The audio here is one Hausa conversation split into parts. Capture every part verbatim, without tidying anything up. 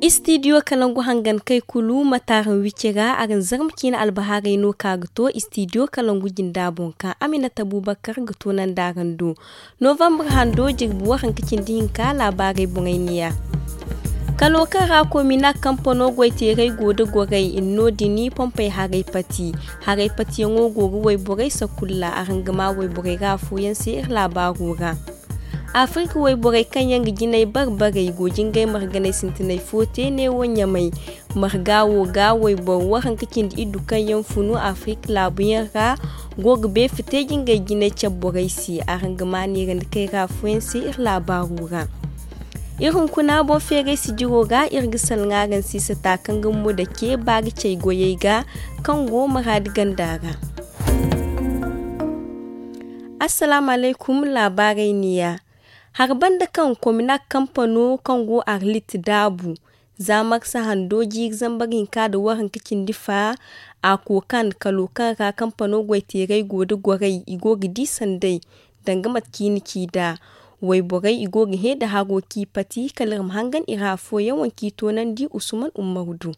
Studio Kalangu hangan kai kulu mataran wicira agan zarmkin albaharai no kagato Studio Kalangu jinda bonka Aminata Bubakar gato nan darando November hando jirbuwa hankicin dinka labarai bungainiya Kaloka rako mina kampono gwaitere gode gogai inno dini pompai harai pati harai pati yango gogo wai burai sakulla arangama wai burai rafu yansi ir labarura Afrika wai burai kan yanga jinai barbarai gojin gai marganai sintinai fote ne wanya mai margawo ga wai borwa hankakin idu kan yan funu Afrika labuyan ra gogbe fite gingai ginai cabburai si arangama ne ran kai rafu yansi ir labarura Irin kuna bon fere si jiro ga irgisal ngagan si sa takan mu da ke bagi cai goye ga kan goma hadigan daga. Assalamu alaikum labarai niya. Harban da kan komina kamfano kan go Arlit Dabu. Zamak sa handoji zambagin ka da wahan kicin difa a kokan kalokan ka kamfano gwaitere gode gwarai igo gidi sandai dangamat kiniki da. Wai bugai igogi he da hagoki pati kalar hangan irafo yawan kito nan di Usman Umarudu.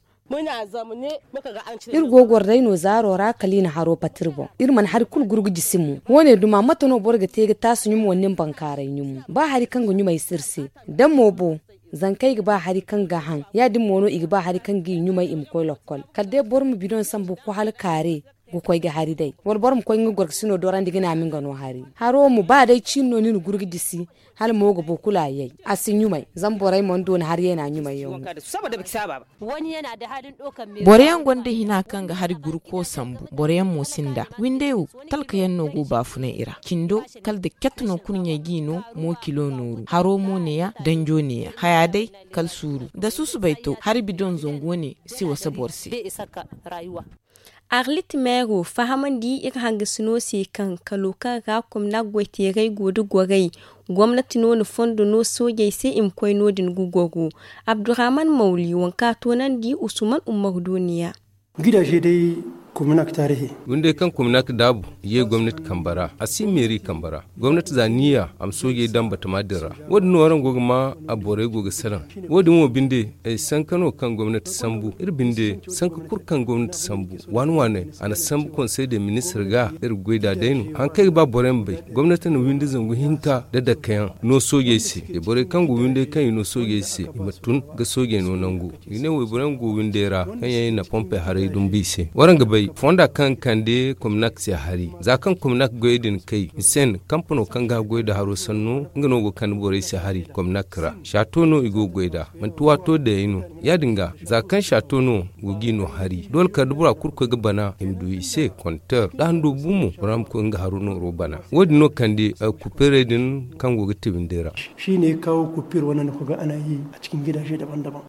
Ir gogor daino zaro ra kalina haro patirbo ir man har kul gurgu jisimu wone duma matano borga tege tasu nyum wonnen bankare nyum ba hari kanga nyumai sirse dan mobo zan kai ba hari kanga han ya dim mono igba hari kangi nyumai im koy lokol kalde bormu bidon sambu ko hal kare go koy ga hari dai wor borom koy ngi gorg sino doran digina min gano hari haro mu ba dai cinno ni gurgi disi hal mo go bokula yai asin nyumai zan borai mon don har yana nyumai yau wani yana da hadin dokan me boreyan gonde hina kanga hari gurko sambu boreyan mosinda windewu talka yanno go bafuna ira kindo kalde ketno kunya gino mo kilo nuru haro mo ne ya danjo ne ya haya dai kal suru da susu baito har bidon zongo ne si wasa borsi bai isaka rayuwa Arlit Mero fahamandi ir hanga sino se kan kaloka ga kumna gwaitere godu gwarai gwamnati no no fondo no soje se im koy no din gugogo Abdurrahman Mauli wanka to nan di Usman Umar duniya gidaje dai komunak tarihi wanda kan komunak dabu ye gwamnati kambara asimeri kambara gwamnati zaniya am soge dan batamadira wadin waran gogma abore goga salan wadin mo binde e sankano kan gwamnati sambu ir binde sanka kurkan gwamnati sambu wani wane ana sambu conseil de ministre ga ir goida dainu han kai ba boren bai gwamnati no winde zangu hinka da da kayan no soge si e bore kan go winde kan no soge si matun ga soge no nangu ine we boren go winde ra kan yayin na pompe hare dum bise waran ga bai fonda kan kande komnak si hari za kan komnak goydin kai sen kampono kan ga goyda haro sanno ngano go kan bore si hari komnak ra shatono igo goyda man tuwato da yino yadinga za kan shatono gugino hari dol ka dubura kurko ga bana imdu ise konter dan do bumu ram ko nga haruno ro bana wodi no kande kupere din kan go gitibindera shine kawo kupir wannan ko ga ana yi a cikin gidaje daban-daban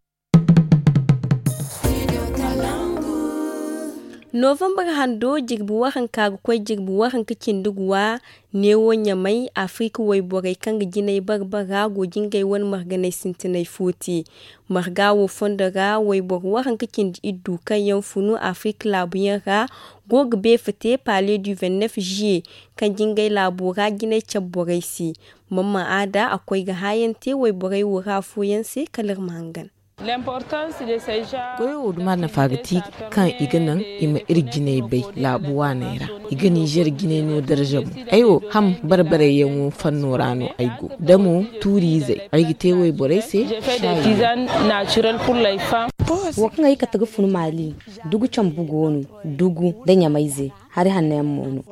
November hando jirbu wahan kagu kwai jirbu wahan kicin duguwa ne wonya mai Afrika wai borai kan ginai barbara gogin gai wani marganai sintinai foti margawo fondara wai bor wahan kicin iddu kan yan funu Afrika labuyan ra gog be fite palais du vingt-neuf juillet kan jingai labura ginai cabborai si mamma ada akwai ga hayan te wai borai wura fuyan sai kalar mangan Goyo udumar na fagati kan iganan ima irgine bai labuwa naira iga Niger gine no darajamu ayo ham barbare yanwo fanno rano aigo damo turi zai aigi tewe bore se wakan ai ka taga funu mali dugu can bugonu dugu danya maize har hannayen mono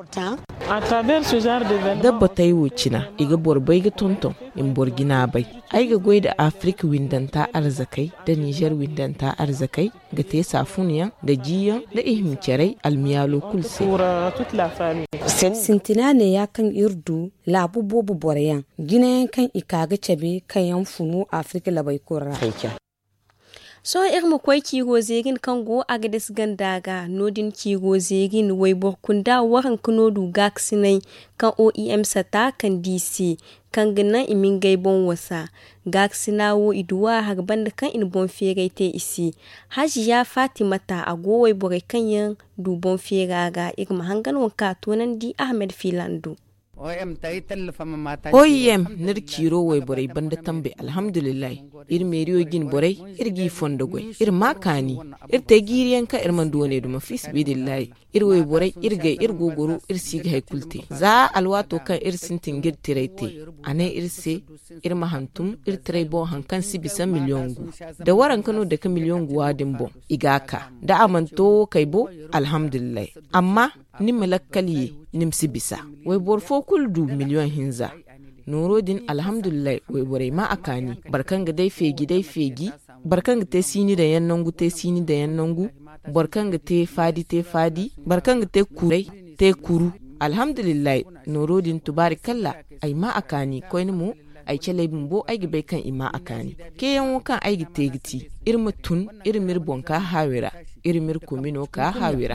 dabba ta yi wucina iga borbai ga tonton in borgina bai ai ga goida Afrika windanta arzakai da Niger windanta arzakai ga te safuniya da jiya da ihimcerai almiyalo kulse sintina ne ya kan irdu labu bobu boreyan gina kan ikaga cabe kan yan funu Afrika labai kurra So irmu kwai kigo zegin kango agades gandaga nodin kigo zegin wai borkunda waran kunodu gaksinai kan O E M sata kan D C kan gina imin gaibon wasa gaksinawo iduwa harban da kan in bon fere te isi Hajiya Fatimata agowai borai kan yan du bon fere ga irma hangan wanka tonan di Ahmed Filando O E M nir kiro wai borai banda tambe alhamdulillah ir meriyo gin borai ir gi fondo goy ir makani ir te giriyan ka ir mandu ne duma fis bidillahi ir wai borai ir ga ir gogoro ir siga hay kulte za alwato kan ir sintin gir tirete ane ir se ir mahantum ir tire bo hankan si bisa milyongu da waran kano da ka milyongu wadin bo igaka da amanto kai bo alhamdulillah amma ni malakkali nimsi bisa wai borfo kuldu miliyon hinza norodin alhamdulillah wai borai ma akani barkan ga dai fegi dai fegi barkan ga te sini da yannangu te sini da yannangu barkan ga te fadi te fadi barkan ga te kurai te kuru alhamdulillah norodin tubarikalla ai ma akani koini mu ai cele bumbo ai gibe kan ima akani ke yan kan ai gitegiti irma tun irmir bonka hawira irmir komino ka hawira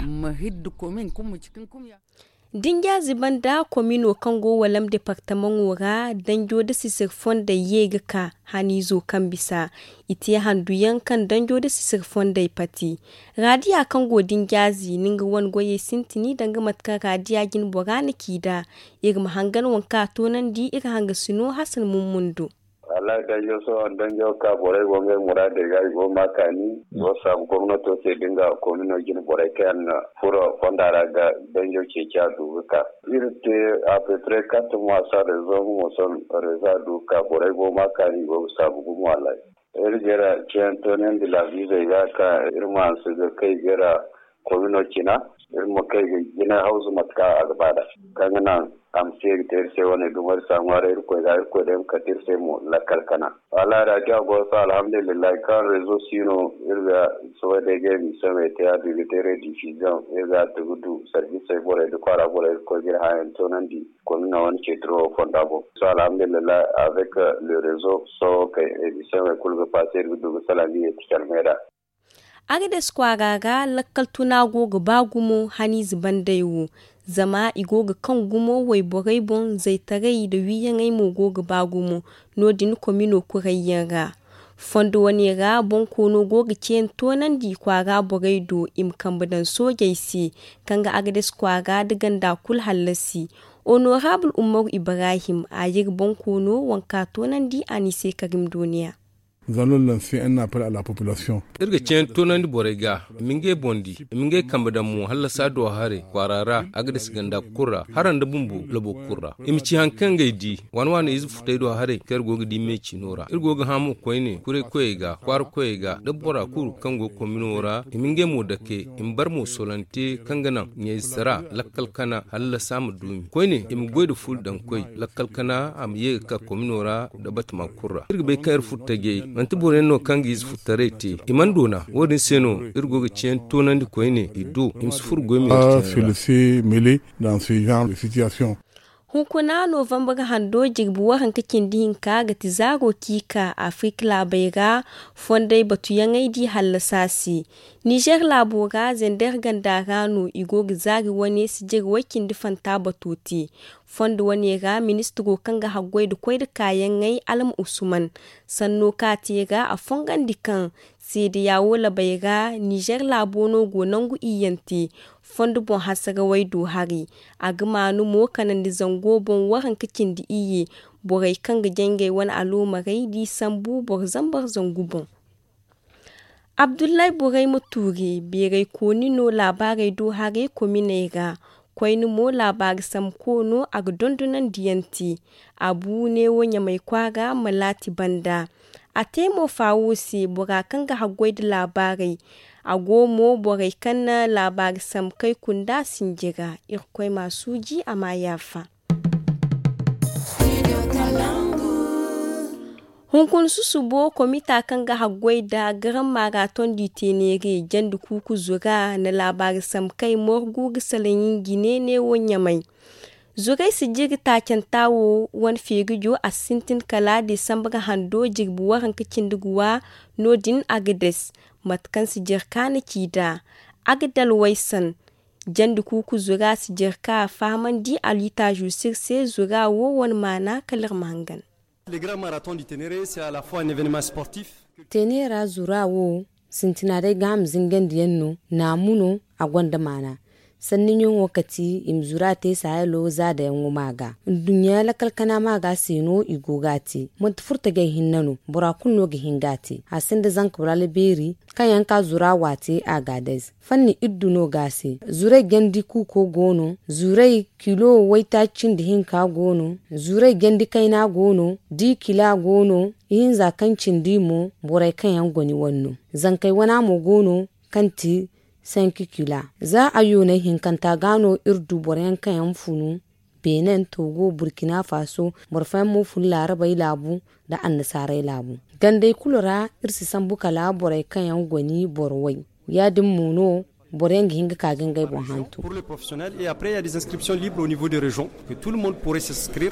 Dinga ziban da komino kango walam departement wora danjo da sisir fonda yega ka hani zo kan bisa iti handu yankan danjo da sisir fonda pati radiya kango dinga zi ninga wan goye sintini danga matka radiya gin bogana kida irma hangan wanka tonan di ira hanga sino hasan mummundu Allah da yo so dan yo ka bore gonge murade ga go makani so sab gwamnato ce dinga komino gin bore kan furo fondara ga dan yo ce kya duka irte a peu près quatre mois ça raison mo son reza duka bore go makani go sab go wallahi ergera chantonen de la visa ga ka irma su ga kai gera komino kina irma kai gina hausu matka agbada kangana am seri terse woni dumar samare ko da ko dem ka terse mo la kalkana ala ra ga go sa alhamdulillah kan rezo sino irga so de ge mi same te a de tere diffusion irga tudu service bore de kwara bore ko gira ha entonandi ko na won ke tro fondabo so alhamdulillah avec le réseau so que e same kulga passer du salami et kalmera agda skwagaga lakkal tuna goga bagumo hani zibandaiwo zama igoga kan gumo wai borai bon zai tarai da wiyan ai mo goga bagumo no din komino kurayyaga fondo wani ga bon kono goga cen tonan di kwaga borai do im kambadan sojaisi kanga agda skwaga diganda kul halasi honorable umar ibrahim ayir bon kono wanka tonan di anise karim duniya. Nous allons lancer un appel à la population. Irga cen tonan di borega minge bondi minge kambada mu halla sado hare kwarara agdes ganda kurra haran da bumbu labo kurra imici hankan gaidi wan wan izu futai do hare ker goga di meci nora irgoga hamu koyne kure koyega kwar koyega da bora kuru kango kominora minge mu dake imbar mu solante kangana nye sara lakkal kana halla samu dumi koyne im goydo ful dan koy lakkal kana am ye ka kominora da batma kurra irga be kayar futage manti bore no kangi is futarete imandona wodin seno irgoga cien tonandi koyne ido imsfur gomi a se mêler dans ce genre de situation. Hukuna November hando jigbuwa hankakin dihin ka ga tizago kika Afrika labaiga fondai batu yangai di hallasasi. Niger laboga zender gandarano igo gizagi wani sijir wakin difanta batuti. Fondo wani ga ministro kanga hagwai da kwai da kayan ngai alam Usman. Sanno ka ga a fongan dikan sai da yawo labaiga Niger labono gonangu iyanti. Fondo bon hasaga waido hari a gama mo kanan da zango bon waran kakin da iye borai kan ga jenge wani alomarai di sambu bor zambar zangu bon. Abdullahi borai muturi birai koni no labarai do hari komine ga kwaini mo labari sam kono a dondunan diyanti abu ne wanya mai kwaga malati banda a temo fawusi bora kan ga hagwai da labarai a gomo borai kan na labari sam kai kunda sinjira irkwai masu ji a mayafa. Hunkun susubo komita kan ga hagwai da garan marathon di tenere jandu kuku zura na labari sam kai morgu gisalin gine ne wanya mai. Zugai si jiri taken tawo wan firijo a sintin kala de sambaga hando jirbuwa hankacin duguwa nodin agades matkan si jirka na kida agadal waisan jandu kuku zura si jirka faman di alita jusir se zura wo wan mana kalir mangan. Le Grand Marathon du Ténéré, c'est à la fois un événement sportif. Ténéra zura wo sintinare gam zingen diyenno na muno a gwanda mana sannin yin wakati imzura te sayalo za da yan maga dunya la kalkana maga sino igogati mut furta ga hinnano bura kunno ga hingati asin da zan kubrale beri kan yanka zura wate a gades fanni idduno gase zurai gendi kuko gono zurai kilo waita cin da hinka gono zurai gendi kaina gono di kila gono yin zakancin dimo burai kan yan goni wanno zan kai wana mo gono kanti cinq kila za a yi na hinkanta gano irdu boren kayan funu benin togo burkina faso burfayen mufun larabai labu da annasarai labu gandai kulura irsi san buka laborai kayan gwani borwai ya dimmuno boren hinga kagin gai bon hantu pour les professionnels et après il y a des inscriptions libres au niveau des régions que tout le monde pourrait s'inscrire.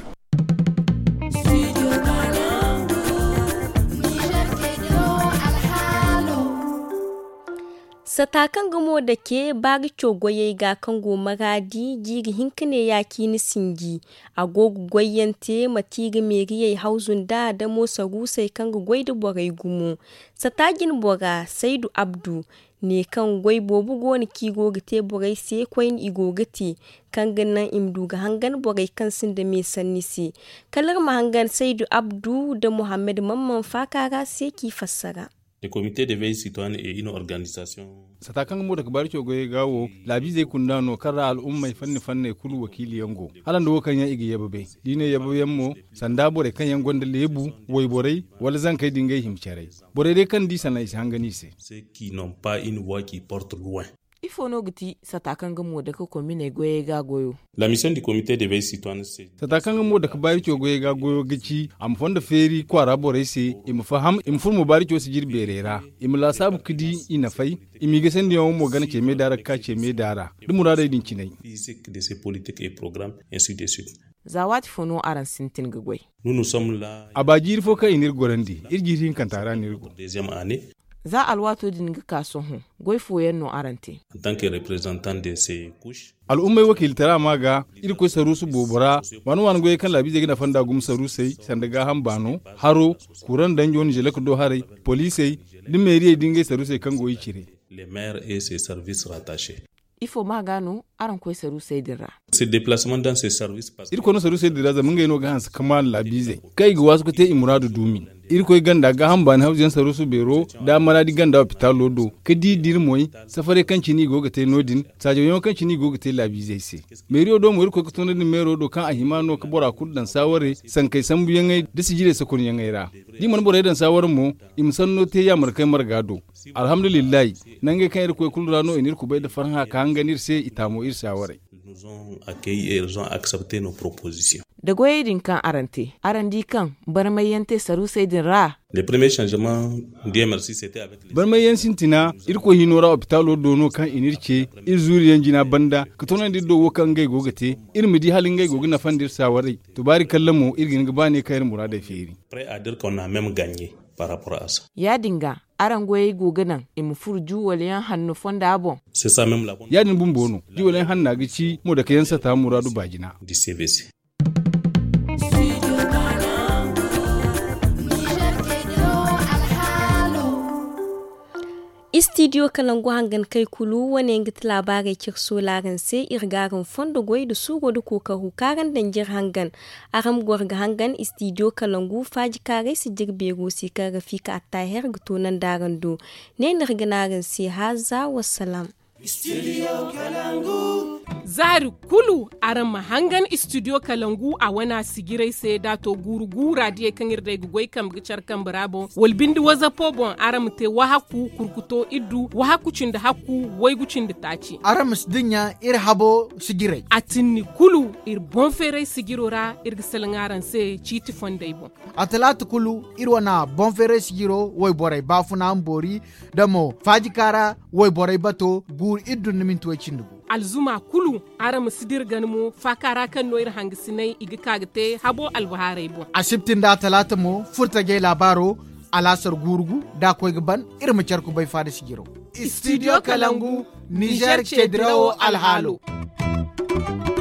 Satakan gamo da ke bagi cogoye ga kango magadi jiri hinkane ya kini singi agogo goyente matigi meriye hauzun da da mosa rusai kango goidu borai gumo satagin bora Saidu Abdu ne kan gwai bobu goni kigo gite borai sai kwain igogati kan gannan imdu ga hangan borai kan sin da me sannisi kalar mahangan Saidu Abdu da Muhammad Mamman Fakara sai ki fassara. Le comité de veille citoyenne est une organisation. Satakan mu daga barci goye gawo labi zai kunda no kara al'umma fanni fanni kulu wakili yango halan do kan ya igi yababe dine yababe mo sanda bore kan yan gonda lebu woy borai wala zan kai dingai himcere bore dai kan di sanai hangani se ceux qui n'ont pas une voix qui porte loin. Ifo no giti satakan gamo daga komine goye ga goyo. La mission du comité de veille citoyenne c'est satakan gamo daga barci goye ga goyo gici am fonda feri kwara bore se im faham im furmu barci su jirberera im la sabu kidi ina fai imi ga sen diyo mo gana ce me dara ka ce me dara dum murada din cinai physique de ces politiques et programmes ainsi de suite. Zawati fono aran sintin gagwai. Nous nous sommes là. Abajir fo ka inir gorandi irgirin kantara nirgo. Deuxième année. Za alwato din ga kaso hu goy foyen no arante en tant que représentant de ces couches al'ummai wakil tara maga irko sarusu bobora wani wani goy kan labi zai gina fanda gum sarusai sandaga hambano haro kuran danjon jelek do hare police din meriye dingai sarusai kan goyi cire les maires et ses services rattachés. Ifo magano aran koy sarusai dira ce déplacement dans ces services irko no sarusai dira zaman ga no ga hans kamal labi zai kai ga wasu kote imuradu dumi irko ganda ga hamba na haujen sarusu bero da maradi ganda hospital lodo kadi dirmoy safare kanci ni goga te nodin sajo yon kanci ni goga te labi zai se meriyo do mo irko ko tono ni mero do kan ahimano ka bora kuddan saware san kai sambu yangai da sigire sakon yangai ra di man bora dan sawar mo imsanno te ya markai margado alhamdulillah nange kan irko kulrano inirko bai da farha ka hanganir se itamo ir saware nous ont accueilli et ils ont accepté nos propositions. Da goyedin kan arante, arandi kan barmayante sarusai din ra. Les premiers changements, Dieu merci, c'était avec les... Barmayan sintina, irko hinora hopitalo dono kan inirce, irzuri yanjina banda, katona diddo wokan gai gogate, irmidi halin gai gogina fandir sawari, tubari kallamo irgin gabane kayar murada feri. Prêt à dire qu'on a même gagné par rapport à ça. Ya dinga, aran goye goganan, imu furju waliyan hannu fonda abon. C'est ça même la bonne. Ya din bumbono, ji waliyan hanna gici mo da kayansa ta muradu bajina. Du C V C. Studio Kalangu hangan kai kulu wani ngit labarai kirso laran sai irgaran fondo goy da sugo da kokaru karan danjir hangan aram gorga hangan Studio Kalangu faji kare si jirbe go si kaga fika attaher gto nan daran do ne nirganaran sai haza wassalam. Studio Kalangu. Zari kulu aran mahangan Studio Kalangu a wana sigirai sai dato gurugura die kan irda gugoi kam gicar kan brabo walbindi waza pobon aram te wahaku kurkuto iddu wahaku cinda haku waigucin da taci aram sdinya ir habo sigirai atinni kulu ir bonfere sigirora ir gisalangaran sai citi fondaibo atalatu kulu ir wana bonfere sigiro way borai bafuna ambori damo fajikara way borai bato gur iddu nimin tuwacindu alzuma kulu aram sidir ganmo fakara kan noir hangisinai igi kagte habo albuharai bo asibtin da talata mo furta ge labaro alasar gurgu da koy gaban irma charku bai fada sigiro Studio Kalangu Niger Chedrao Alhalo.